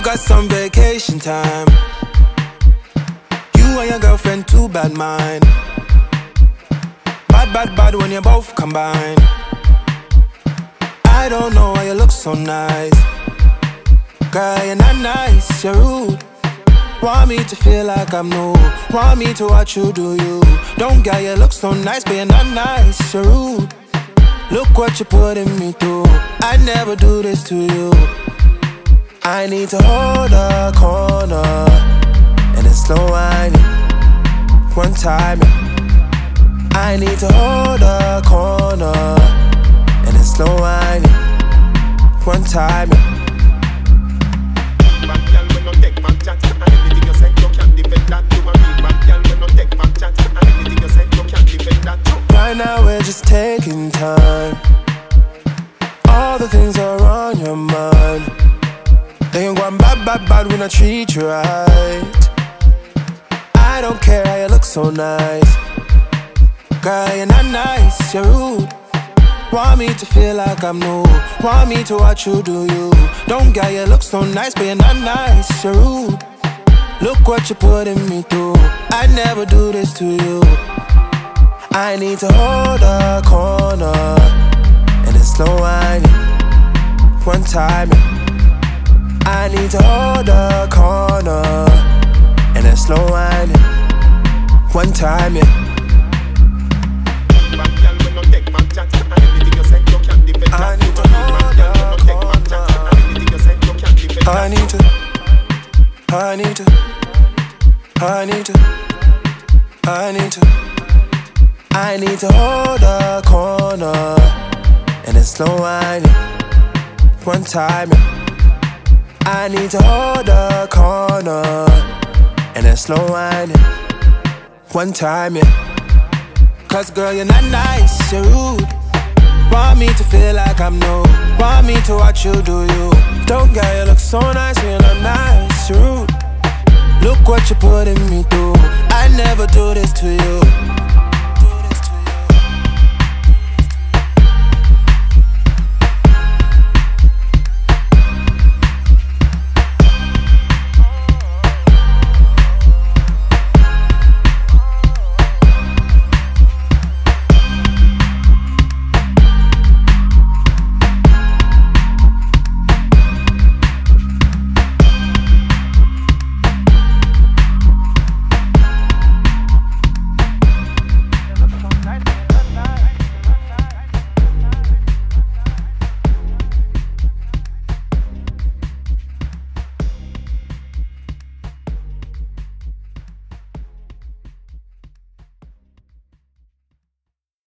got some vacation time. You and your girlfriend, too bad mind. Bad, bad, bad when you both combine. I don't know why you look so nice. Girl, you're not nice, you're rude. Want me to feel like I'm new. Want me to watch you do you. Don't get you look so nice, but you're not nice, you're rude. Look what you're putting me through. I never do this to you. I need to hold a corner and it's slow whining. One time, I need to hold a corner and it's slow whining. One time. Right now we're just taking time. All the things are on your mind. They ain't going bad, bad, bad when I treat you right. I don't care how you look so nice. Girl, you're not nice, you're rude. Want me to feel like I'm new. Want me to watch you do you. Don't get you look so nice, but you're not nice, you're rude. Look what you're putting me through. I never do this to you. I need to hold a corner and it's slow whining. One time. I need to hold a corner and it's slow whining. One time, yeah. I need to hold a corner. I need to hold a corner and it's slow whining. One time, yeah. I need to hold a corner and it's slow whining. One time, yeah. Cause girl, you're not nice, you're rude. Want me to feel like I'm new. Want me to watch you do you. Don't get you look so nice when you're not nice, you're rude. Look what you're putting me through. I never do this to you.